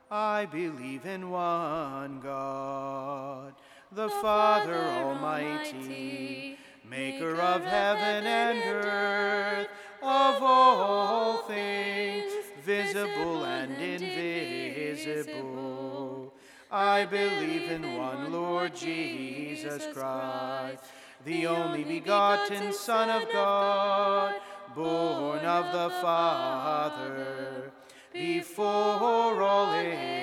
I believe in one God, the Father Almighty, maker of heaven and earth, of all things, visible and invisible. I believe in one Lord Jesus Christ, the only begotten Son of God, born of the Father, before all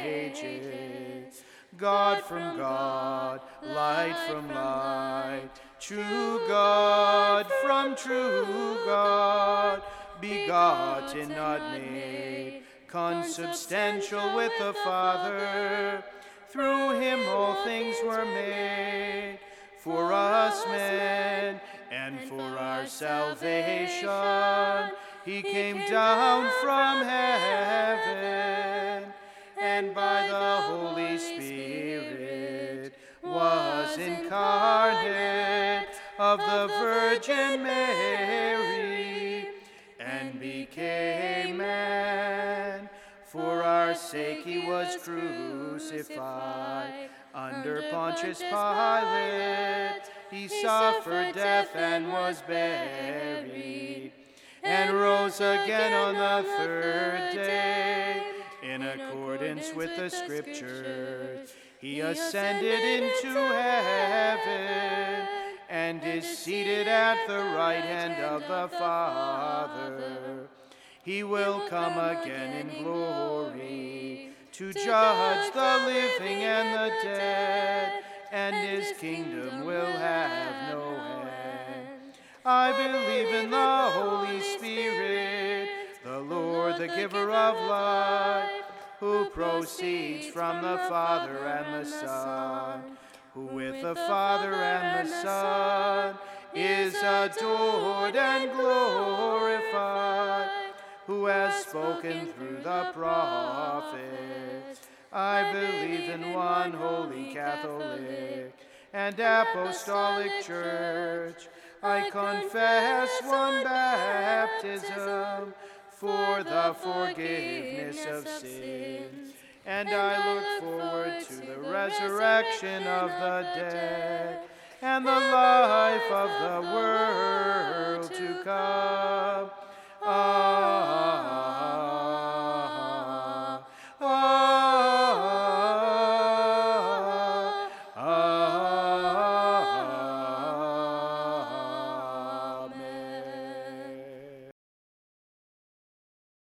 ages, God from God, light from light, true God from true God, begotten, not made, consubstantial with the Father. Through him all things were made, for us men, and for our salvation. He came down from heaven, and by the Holy Spirit was incarnate of the Virgin Mary, and became man. For our sake he was crucified under Pontius Pilate. He suffered death and was buried, and rose again on the third day. In accordance with the Scriptures, he ascended into heaven, and is seated at the right hand of the Father. He will come again in glory to judge the living and the dead, and his kingdom will have no end. I believe in the Holy Spirit, the Lord, the giver of life, who proceeds from the Father and the Son, who with the Father and the Son is adored and glorified, who has spoken through the prophets. I believe in one holy Catholic and Apostolic Church. I confess one baptism for the forgiveness of sins, and I look forward to the resurrection of the dead and the life of the world to come. Amen.